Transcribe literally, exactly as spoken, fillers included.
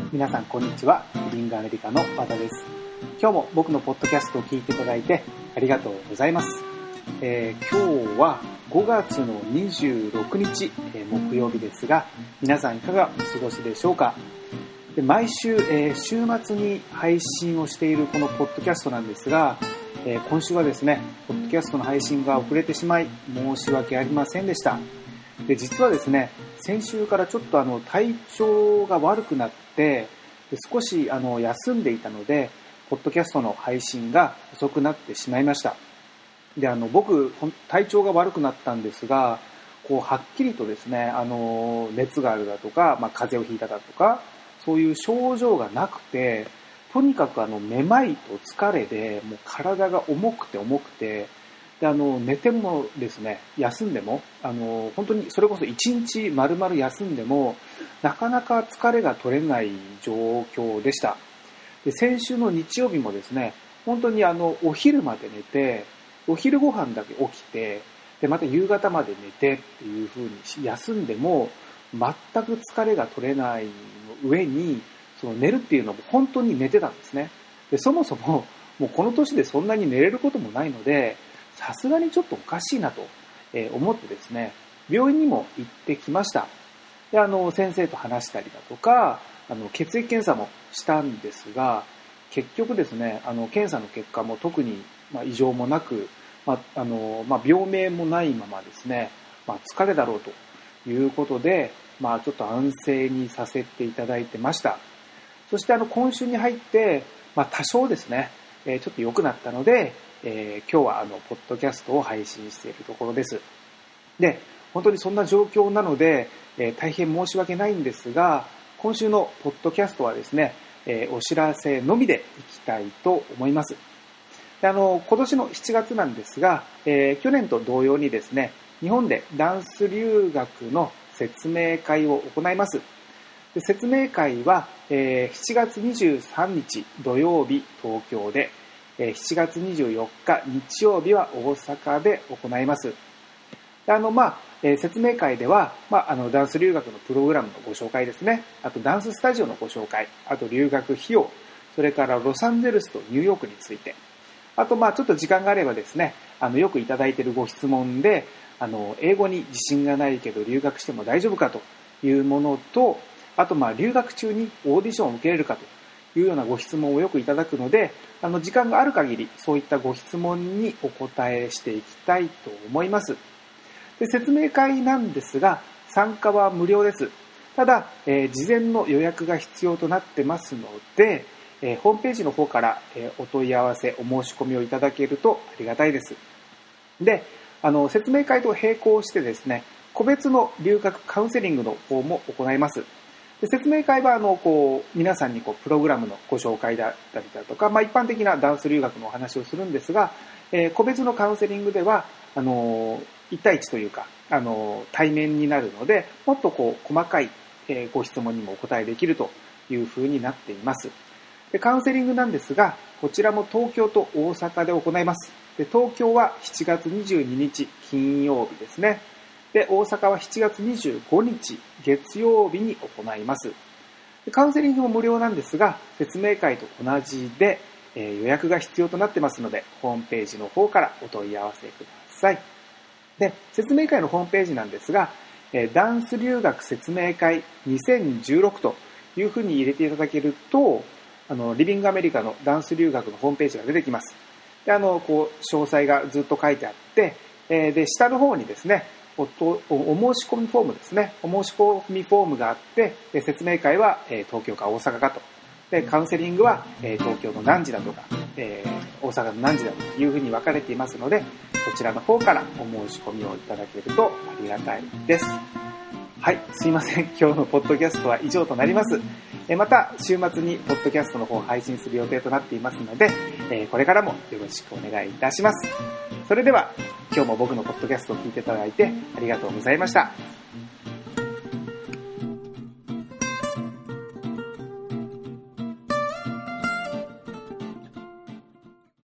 皆さんこんにちは。リビングアメリカの和田です。今日も僕のポッドキャストを聞いていただいてありがとうございます。えー、今日はごがつのにじゅうろくにち、えー、木曜日ですが、皆さんいかがお過ごしでしょうか。で毎週、えー、週末に配信をしているこのポッドキャストなんですが、えー、今週はですね、ポッドキャストの配信が遅れてしまい申し訳ありませんでした。で実はですね、先週からちょっとあの体調が悪くなってで少しあの休んでいたので、ポッドキャストの配信が遅くなってしまいました。であの僕体調が悪くなったんですが、こうはっきりとですね、あの熱があるだとか、まあ、風邪をひいただとかそういう症状がなくて、とにかくあのめまいと疲れでもう体が重くて重くて、であの寝てもですね、休んでもあの本当にそれこそ一日丸々休んでもなかなか疲れが取れない状況でした。で先週の日曜日もですね、本当にあのお昼まで寝て、お昼ご飯だけ起きて、でまた夕方まで寝てっていう風に休んでも全く疲れが取れないの上に、その寝るっていうのも本当に寝てたんですね。でそもそももうこの年でそんなに寝れることもないので、さすがにちょっとおかしいなと思ってですね、病院にも行ってきました。であの先生と話したりだとか、あの血液検査もしたんですが、結局ですね、あの検査の結果も特にまあ異常もなく、まああのまあ、病名もないままですね、まあ、疲れだろうということで、まあ、ちょっと安静にさせていただいてました。そしてあの今週に入って、まあ、多少ですね、えー、ちょっと良くなったので、えー、今日はあのポッドキャストを配信しているところです。で本当にそんな状況なので、えー、大変申し訳ないんですが、今週のポッドキャストはですね、えー、お知らせのみでいきたいと思います。であの今年のしちがつなんですが、えー、去年と同様にですね、日本でダンス留学の説明会を行います。で説明会は、えー、しちがつにじゅうさんにち土曜日東京で、しちがつにじゅうよっか日曜日は大阪で行います。あの、まあえー、説明会では、まあ、あのダンス留学のプログラムのご紹介ですね、あとダンススタジオのご紹介、あと留学費用、それからロサンゼルスとニューヨークについて、あとまあちょっと時間があればですね、あのよくいただいているご質問で、あの英語に自信がないけど留学しても大丈夫かというものと、あとまあ留学中にオーディションを受けれるかというようなご質問をよくいただくので、あの時間がある限りそういったご質問にお答えしていきたいと思います。で説明会なんですが、参加は無料です。ただ、えー、事前の予約が必要となってますので、えー、ホームページの方から、えー、お問い合わせお申し込みをいただけるとありがたいです。であの説明会と並行してですね、個別の留学カウンセリングの方も行います。で説明会はあのこう皆さんにこうプログラムのご紹介だったりだとか、まあ、一般的なダンス留学のお話をするんですが、えー、個別のカウンセリングではあのいち対いちというかあの対面になるので、もっとこう細かい、えー、ご質問にもお答えできるというふうになっています。でカウンセリングなんですが、こちらも東京と大阪で行います。で東京はしちがつにじゅうににち金曜日ですね。で大阪はしちがつにじゅうごにち月曜日に行います。カウンセリングも無料なんですが、説明会と同じで、えー、予約が必要となってますので、ホームページの方からお問い合わせください。で説明会のホームページなんですが、えー、ダンス留学説明会にせんじゅうろくというふうに入れていただけると、あのリビングアメリカのダンス留学のホームページが出てきます。であのこう詳細がずっと書いてあって、えー、で下の方にですね、お, とお申し込みフォームですね。お申し込みフォームがあって、で説明会は、えー、東京か大阪かと。で、カウンセリングは、えー、東京の何時だとか、えー、大阪の何時だというふうに分かれていますので、そちらの方からお申し込みをいただけるとありがたいです。はい、すいません。今日のポッドキャストは以上となります。えー、また、週末にポッドキャストの方を配信する予定となっていますので、えー、これからもよろしくお願いいたします。それでは、今日も僕のポッドキャストを聞いていただいてありがとうございました。